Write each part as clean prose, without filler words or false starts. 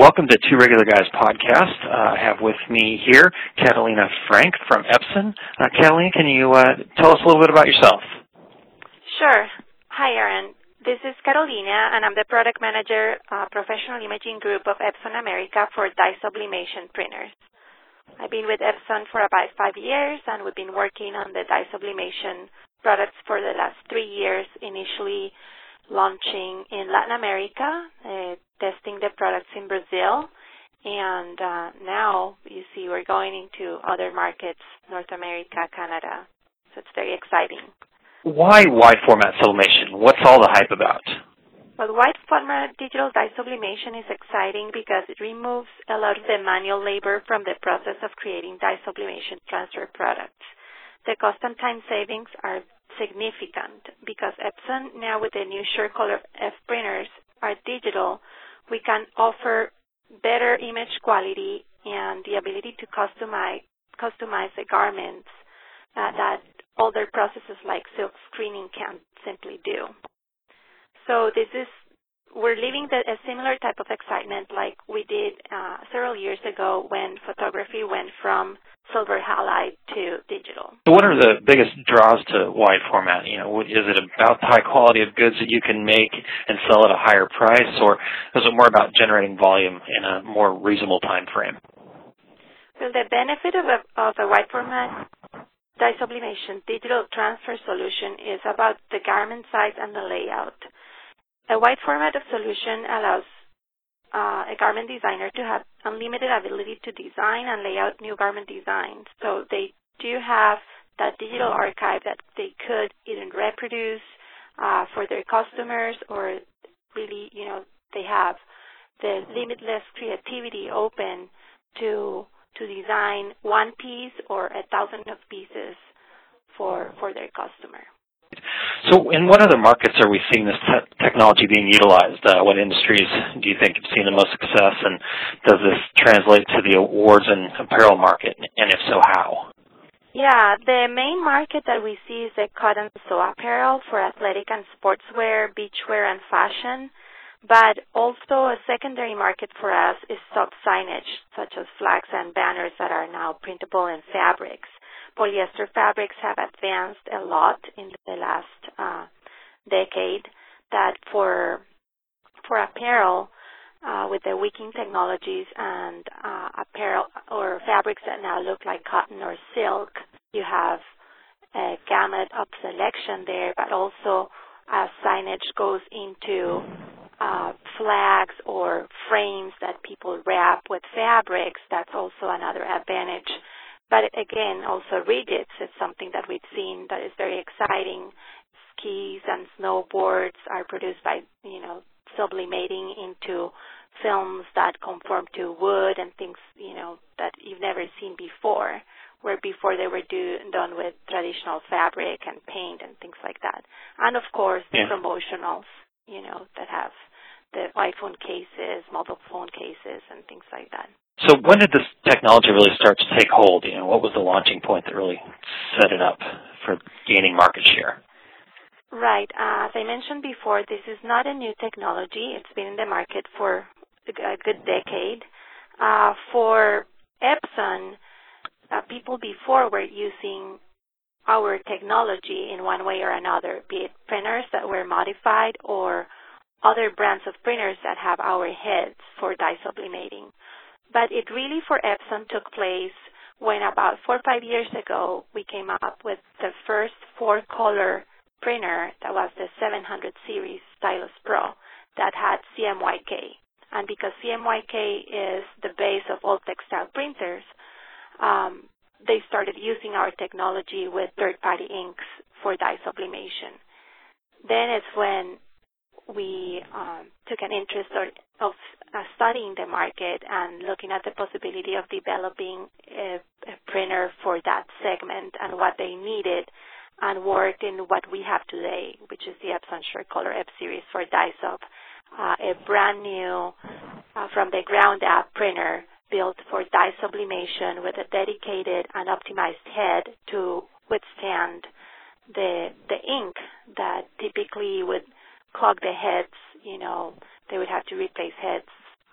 Welcome to Two Regular Guys podcast. I have with me here Catalina Frank from Epson. Catalina, can you tell us a little bit about yourself? Sure. Hi, Aaron. This is Carolina, and I'm the product manager, professional imaging group of Epson America for dye sublimation printers. I've been with Epson for about 5 years, and we've been working on the dye sublimation products for the last 3 years, initially launching in Latin America, testing the products in Brazil, and now you see we're going into other markets, North America, Canada, so it's very exciting. Why wide format sublimation? What's all the hype about? Well, wide format digital dye sublimation is exciting because it removes a lot of the manual labor from the process of creating dye sublimation transfer products. The cost and time savings are significant because Epson, now with the new SureColor F printers, are digital. We can offer better image quality and the ability to customize the garments that older processes like silk screening can't simply do. So we're living a similar type of excitement like we did several years ago when photography went from silver halide to digital. So what are the biggest draws to wide format? Is it about the high quality of goods that you can make and sell at a higher price, or is it more about generating volume in a more reasonable time frame? Well, the benefit of a wide format dye sublimation digital transfer solution is about the garment size and the layout. A wide format of solution allows a garment designer to have unlimited ability to design and lay out new garment designs. So they do have that digital archive that they could either reproduce for their customers, or really, they have the limitless creativity open to design one piece or 1,000 of pieces for their customer. So in what other markets are we seeing this technology being utilized? What industries do you think have seen the most success, and does this translate to the awards and apparel market, and if so, how? Yeah, the main market that we see is the cut and sew apparel for athletic and sportswear, beachwear, and fashion. But also a secondary market for us is soft signage, such as flags and banners that are now printable in fabrics. Polyester fabrics have advanced a lot in the last decade, that for apparel, with the wicking technologies and apparel or fabrics that now look like cotton or silk, you have a gamut of selection there, but also as signage goes into flags or frames that people wrap with fabrics, that's also another advantage. But again, also rigids is something that we've seen that is very exciting. Skis and snowboards are produced by, sublimating into films that conform to wood and things, that you've never seen before, where before they were done with traditional fabric and paint and things like that. And of course, the promotionals, that have the iPhone cases, mobile phone cases, and things like that. So when did this technology really start to take hold? What was the launching point that really set it up for gaining market share? Right. As I mentioned before, this is not a new technology. It's been in the market for a good decade. For Epson, people before were using our technology in one way or another, be it printers that were modified or other brands of printers that have our heads for dye sublimating. But it really, for Epson, took place when about 4 or 5 years ago, we came up with the first 4-color printer that was the 700 series Stylus Pro that had CMYK. And because CMYK is the base of all textile printers, they started using our technology with third-party inks for dye sublimation. Then it's when we took an interest of studying the market and looking at the possibility of developing a printer for that segment and what they needed, and worked in what we have today, which is the Epson SureColor F Series for dye sub, a brand new, from the ground up printer built for dye sublimation with a dedicated and optimized head to withstand the ink that typically would clog the heads. They would have to replace heads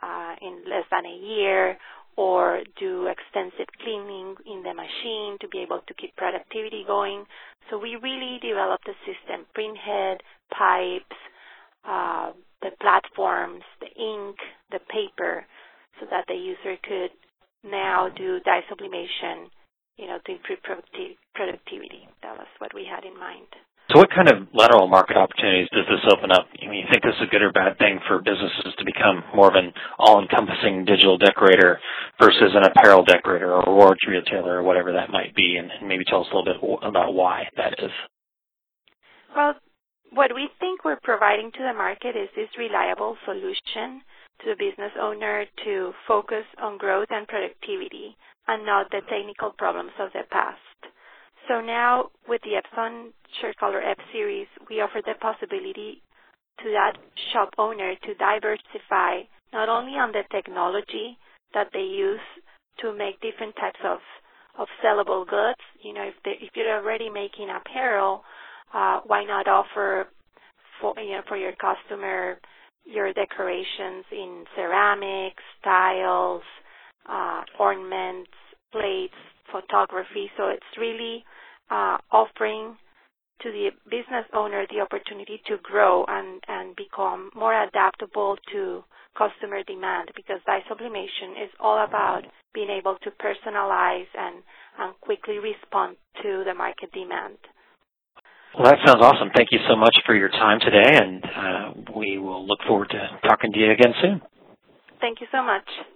in less than a year, or do extensive cleaning in the machine to be able to keep productivity going. So we really developed the system, printhead, pipes, the platforms, the ink, the paper, so that the user could now do dye sublimation, to improve productivity. That was what we had in mind. So what kind of lateral market opportunities does this open up? You think this is a good or bad thing for businesses to become more of an all-encompassing digital decorator versus an apparel decorator or awards retailer or whatever that might be, and maybe tell us a little bit about why that is. Well, what we think we're providing to the market is this reliable solution to the business owner to focus on growth and productivity and not the technical problems of the past. So now with the Epson SureColor F Series, we offer the possibility to that shop owner to diversify not only on the technology that they use to make different types of sellable goods. If you're already making apparel, why not offer for your customer your decorations in ceramics, tiles, ornaments, plates, photography. So it's really offering to the business owner the opportunity to grow and become more adaptable to customer demand, because dye sublimation is all about being able to personalize and quickly respond to the market demand. Well, that sounds awesome. Thank you so much for your time today, and we will look forward to talking to you again soon. Thank you so much.